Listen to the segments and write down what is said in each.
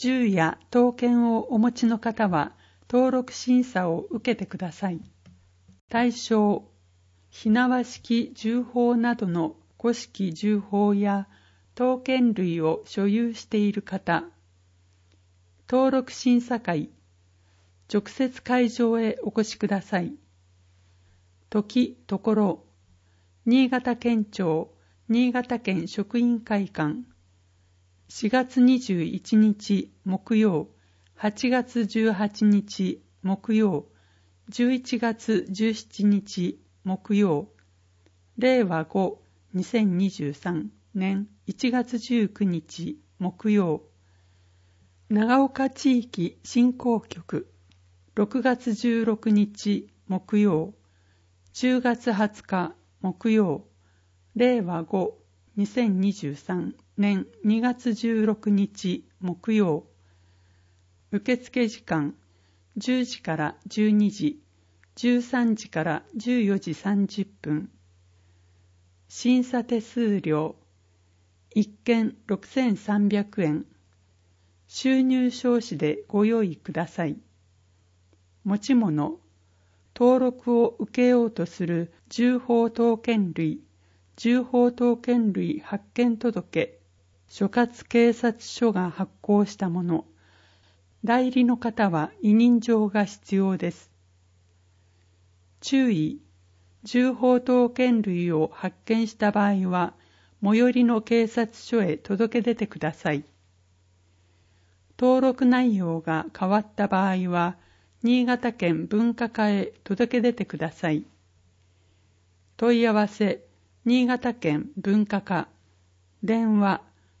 銃や刀剣をお持ちの方は登録審査を受けてください。対象、火縄式銃砲などの古式銃砲や刀剣類を所有している方。登録審査会、直接会場へお越しください。時、ところ、新潟県庁、新潟県職員会館、4月21日木曜、8月18日木曜、11月17日木曜、令和5、2023年1月19日木曜、長岡地域振興局、6月16日木曜、10月20日木曜、令和5、2023年2月16日木曜。受付時間10時から12時、13時から14時30分。審査手数料1件6300円。収入証紙でご用意ください。持ち物、登録を受けようとする銃砲刀剣類、銃砲刀剣類発見届、所轄警察署が発行したもの。代理の方は委任状が必要です。注意、銃砲刀剣類を発見した場合は、最寄りの警察署へ届け出てください。登録内容が変わった場合は、新潟県文化課へ届け出てください。問い合わせ、新潟県文化課、電話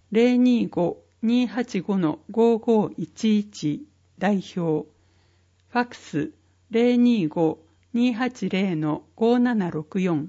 025-285-5511代表、ファクス025-280-5764。森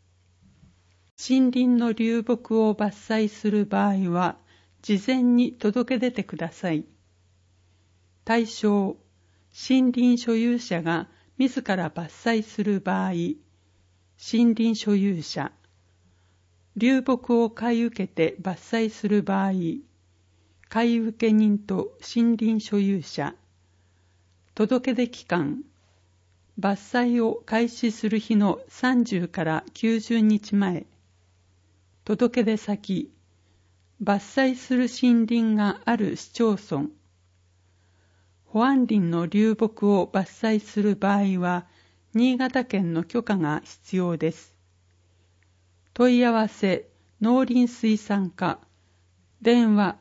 林の流木を伐採する場合は、事前に届け出てください。対象、森林所有者が自ら伐採する場合、森林所有者、流木を買い受けて伐採する場合、買受人と森林所有者、届け出期間、伐採を開始する日の30から90日前、届け出先、伐採する森林がある市町村、保安林の流木を伐採する場合は、新潟県の許可が必要です。問い合わせ、農林水産課、電話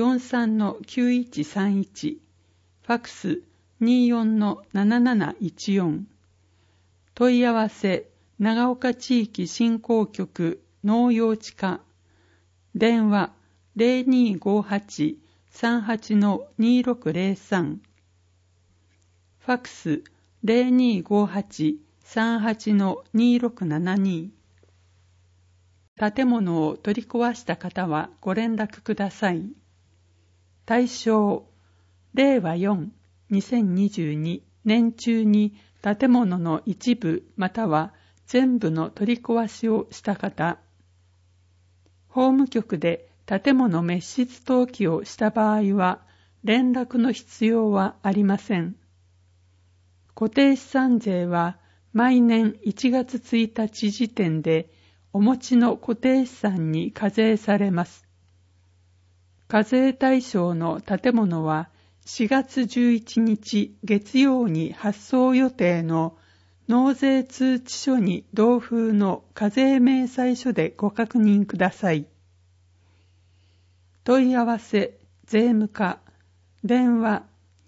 43-9131、ファクス24-7714。問い合わせ、長岡地域振興局農用地課、電話0258-38-2603。ファクス0258-38-2672。建物を取り壊した方はご連絡ください。対象、令和4、2022年中に建物の一部または全部の取り壊しをした方。法務局で建物滅失登記をした場合は、連絡の必要はありません。固定資産税は毎年1月1日時点でお持ちの固定資産に課税されます。課税対象の建物は4月11日月曜に発送予定の納税通知書に同封の課税明細書でご確認ください。問い合わせ、税務課、電話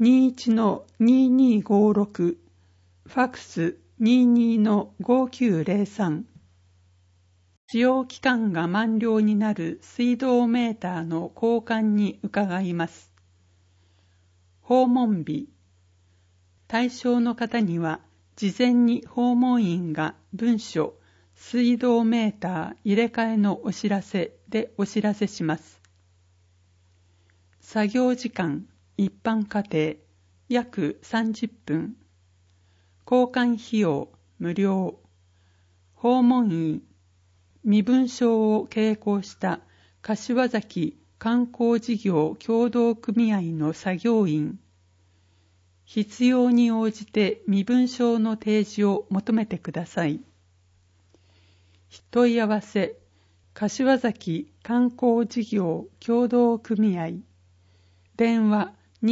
21-2256、ファクス22-5903。使用期間が満了になる水道メーターの交換に伺います。訪問日。対象の方には、事前に訪問員が文書、水道メーター入れ替えのお知らせでお知らせします。作業時間、一般家庭、約30分。交換費用、無料。訪問員、身分証を携行した柏崎観光事業協同組合の作業員、必要に応じて身分証の提示を求めてください。問い合わせ、柏崎観光事業協同組合、電話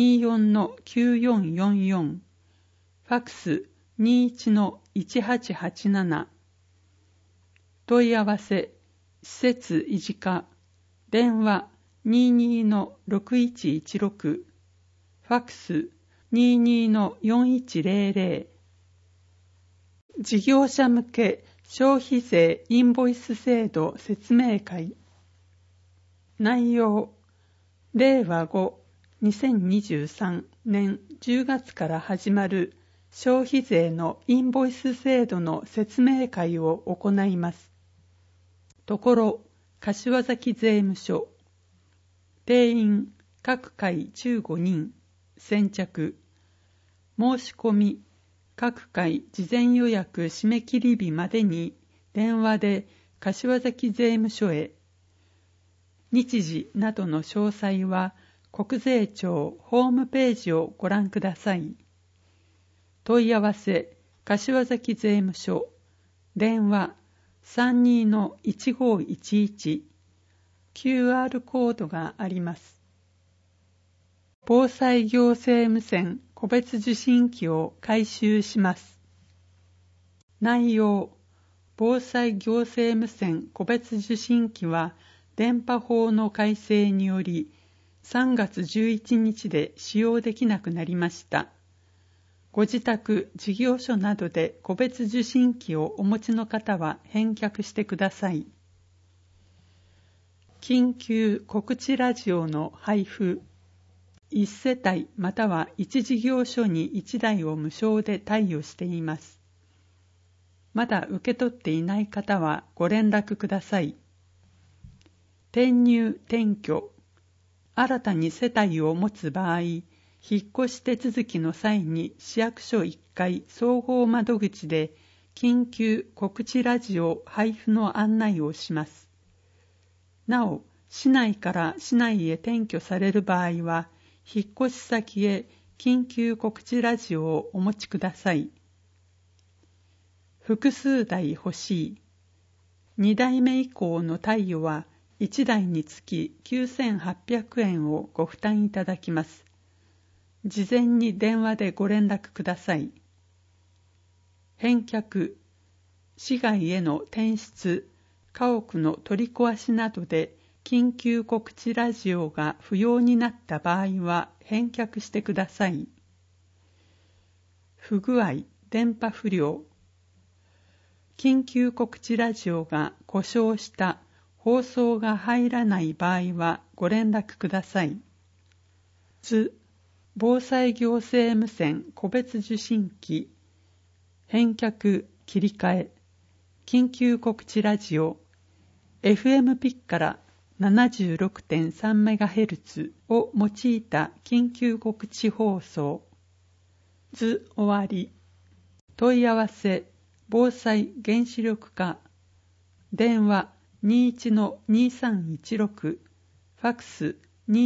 24-9444、ファックス 21-1887、問い合わせ、施設維持課、電話 22-6116、ファックス 22-4100、事業者向け消費税インボイス制度説明会。内容、令和5-2023年10月から始まる消費税のインボイス制度の説明会を行います。ところ、柏崎税務署、定員各回15人、先着、申し込み、各回事前予約締め切り日までに電話で柏崎税務署へ。日時などの詳細は国税庁ホームページをご覧ください。問い合わせ、柏崎税務署、電話 32-1511、QR コードがあります。防災行政無線個別受信機を改修します。内容、防災行政無線個別受信機は電波法の改正により3月11日で使用できなくなりました。ご自宅、事業所などで個別受信機をお持ちの方は返却してください。緊急告知ラジオの配布、1世帯または1事業所に1台を無償で貸与しています。まだ受け取っていない方はご連絡ください。転入・転居、新たに世帯を持つ場合、引っ越し手続きの際に市役所1階総合窓口で緊急告知ラジオ配布の案内をします。なお、市内から市内へ転居される場合は、引っ越し先へ緊急告知ラジオをお持ちください。複数台欲しい。2台目以降の貸与は1台につき9800円をご負担いただきます。事前に電話でご連絡ください。返却、市外への転出、家屋の取り壊しなどで緊急告知ラジオが不要になった場合は返却してください。不具合、電波不良。緊急告知ラジオが故障した、放送が入らない場合はご連絡ください。図、防災行政無線個別受信機、返却、切り替え、緊急告知ラジオ、FM ピッから 76.3MHz を用いた緊急告知放送。図終わり。問い合わせ、防災原子力課、電話 21-2316、ファックス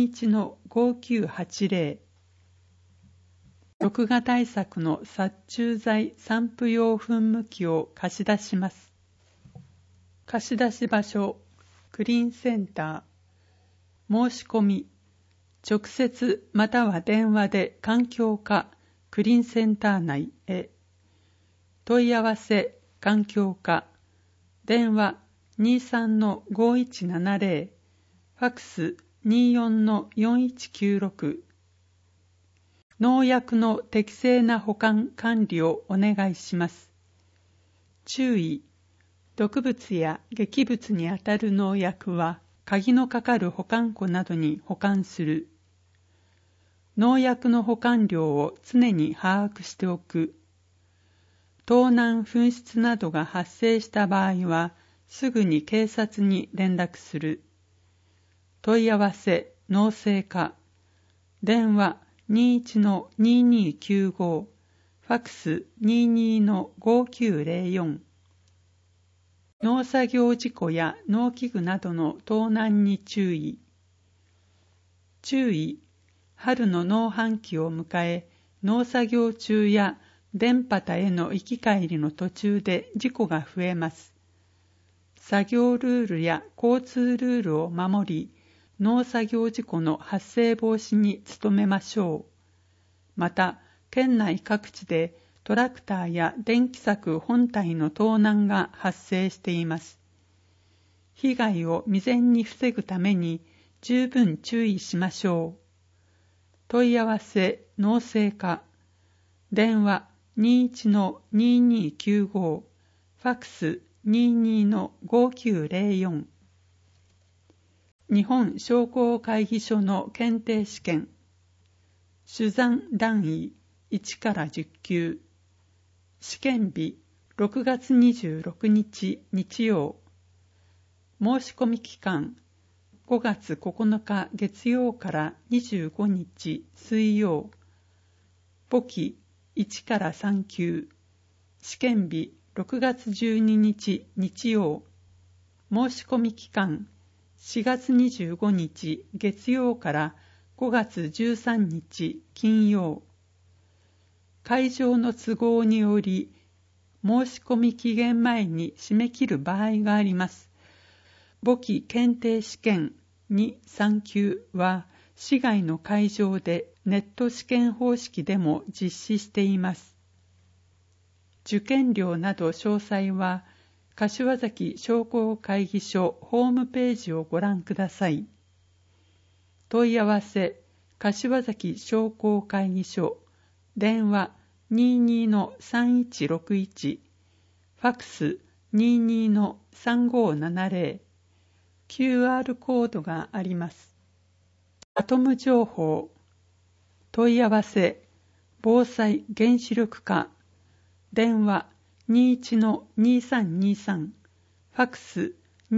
21-5980。録画対策の殺虫剤散布用噴霧器を貸し出します。貸し出し場所、クリーンセンター。申し込み、直接または電話で環境課クリーンセンター内へ。問い合わせ、環境課、電話 23-5170、ファックス 24-4196。農薬の適正な保管管理をお願いします。注意、毒物や劇物にあたる農薬は鍵のかかる保管庫などに保管する。農薬の保管量を常に把握しておく。盗難紛失などが発生した場合はすぐに警察に連絡する。問い合わせ、農政課、電話 21-2295、ファックス 22-5904。農作業事故や農機具などの盗難に注意。 注意、春の農繁期を迎え、農作業中や田畑への行き帰りの途中で事故が増えます。作業ルールや交通ルールを守り、農作業事故の発生防止に努めましょう。また、県内各地でトラクターや電気柵本体の盗難が発生しています。被害を未然に防ぐために十分注意しましょう。問い合わせ農政課、電話 21-2295、ファクス 22-5904。日本商工会議所の検定試験、主算段位1から10級、試験日6月26日日曜、申し込み期間5月9日月曜から25日水曜、簿記1から3級、試験日6月12日日曜、申し込み期間4月25日月曜から5月13日金曜。会場の都合により申し込み期限前に締め切る場合があります。簿記検定試験2、3級は市外の会場でネット試験方式でも実施しています。受験料など詳細は柏崎商工会議所ホームページをご覧ください。問い合わせ柏崎商工会議所、電話 22-3161、ファクス 22-3570、QR コードがあります。アトム情報、問い合わせ防災原子力課、電話 21-2323、ファクス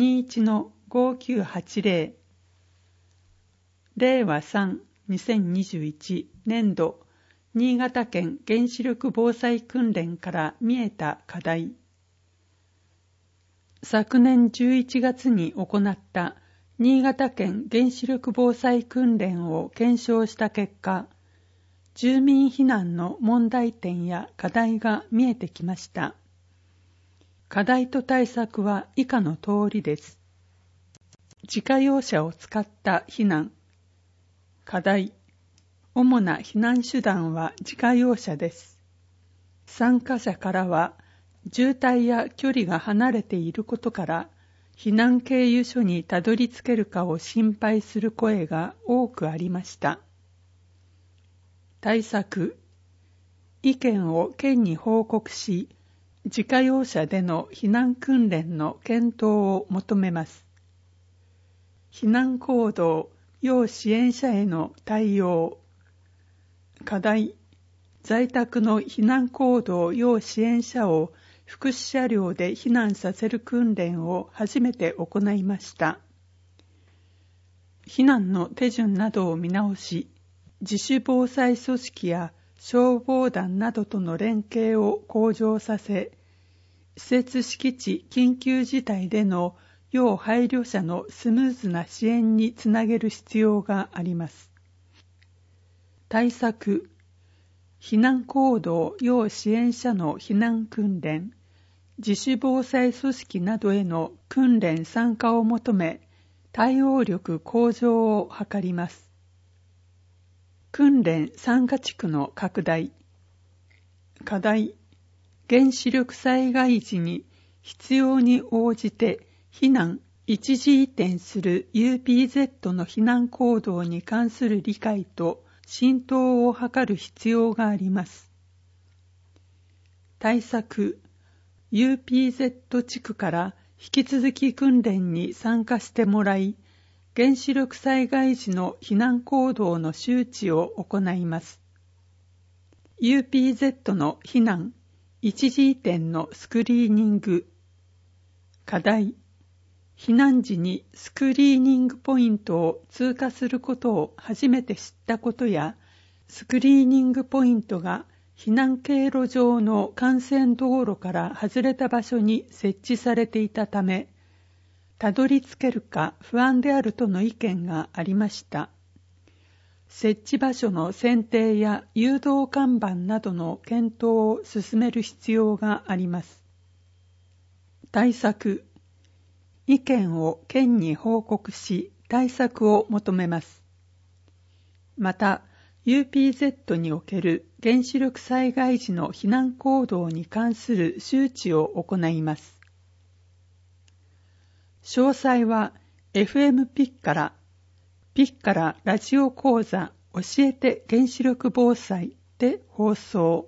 21-5980。令和3-2021年度新潟県原子力防災訓練から見えた課題。昨年11月に行った新潟県原子力防災訓練を検証した結果、住民避難の問題点や課題が見えてきました。課題と対策は以下の通りです。自家用車を使った避難。課題。主な避難手段は自家用車です。参加者からは、渋滞や距離が離れていることから、避難経由所にたどり着けるかを心配する声が多くありました。対策。意見を県に報告し、自家用車での避難訓練の検討を求めます。避難行動、要支援者への対応。課題。在宅の避難行動要支援者を福祉車両で避難させる訓練を初めて行いました。避難の手順などを見直し、自主防災組織や消防団などとの連携を向上させ、施設敷地緊急事態での要配慮者のスムーズな支援につなげる必要があります。対策。避難行動要支援者の避難訓練、自主防災組織などへの訓練参加を求め、対応力向上を図ります。訓練参加地区の拡大。課題。原子力災害時に必要に応じて避難、一時移転する UPZ の避難行動に関する理解と浸透を図る必要があります。対策。UPZ 地区から引き続き訓練に参加してもらい、原子力災害時の避難行動の周知を行います。UPZ の避難、一時移転のスクリーニング。課題。避難時にスクリーニングポイントを通過することを初めて知ったことや、スクリーニングポイントが避難経路上の幹線道路から外れた場所に設置されていたため、たどり着けるか不安であるとの意見がありました。 設置場所の選定や誘導看板などの検討を進める必要があります。対策。意見を県に報告し、対策を求めます。また、UPZ における原子力災害時の避難行動に関する周知を行います。詳細は FM ピッカララジオ講座教えて原子力防災で放送。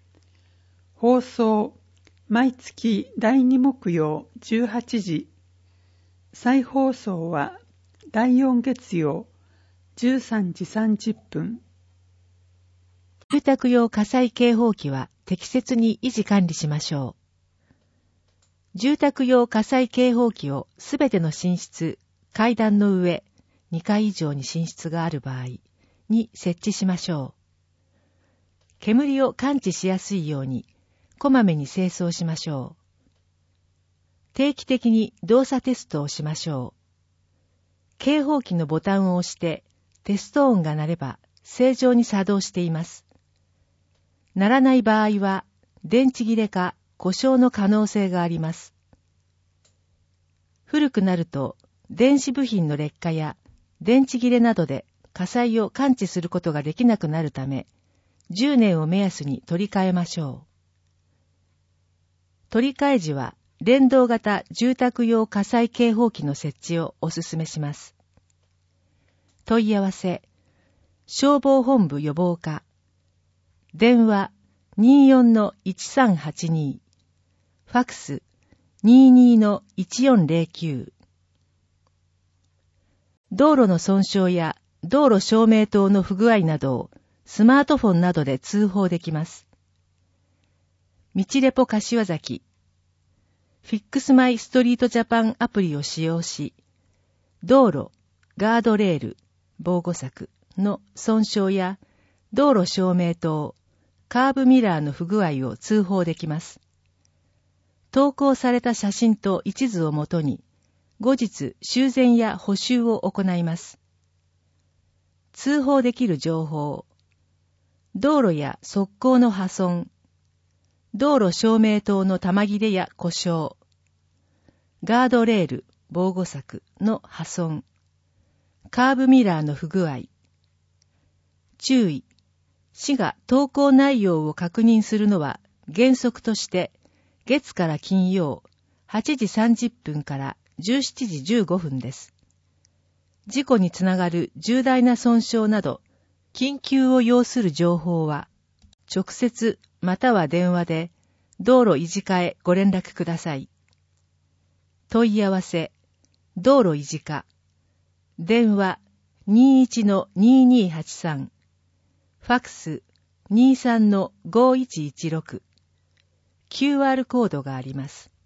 毎月第2木曜18時。再放送は第4月曜13時30分。 住宅用火災警報器は適切に維持管理しましょう。住宅用火災警報器をすべての寝室、階段の上、2階以上に寝室がある場合に設置しましょう。煙を感知しやすいように、こまめに清掃しましょう。定期的に動作テストをしましょう。警報器のボタンを押してテスト音が鳴れば正常に作動しています。鳴らない場合は電池切れか故障の可能性があります。古くなると電子部品の劣化や電池切れなどで火災を感知することができなくなるため、10年を目安に取り替えましょう。取り替え時は連動型住宅用火災警報器の設置をお勧めします。問い合わせ、消防本部予防課、電話 24-1382、ファクス 22-1409。道路の損傷や道路照明灯の不具合などをスマートフォンなどで通報できます。道レポ柏崎、フィックスマイストリートジャパンアプリを使用し、道路、ガードレール、防護柵の損傷や道路照明灯、カーブミラーの不具合を通報できます。投稿された写真と一図をもとに、後日修繕や補修を行います。通報できる情報、道路や側溝の破損、道路照明灯の玉切れや故障、ガードレール、防護柵の破損、カーブミラーの不具合。注意、市が投稿内容を確認するのは原則として月から金曜8時30分から17時15分です。事故につながる重大な損傷など緊急を要する情報は直接または電話で道路維持課へご連絡ください。問い合わせ、道路維持課、電話 21-2283、ファクス 23-5116、QR コードがあります。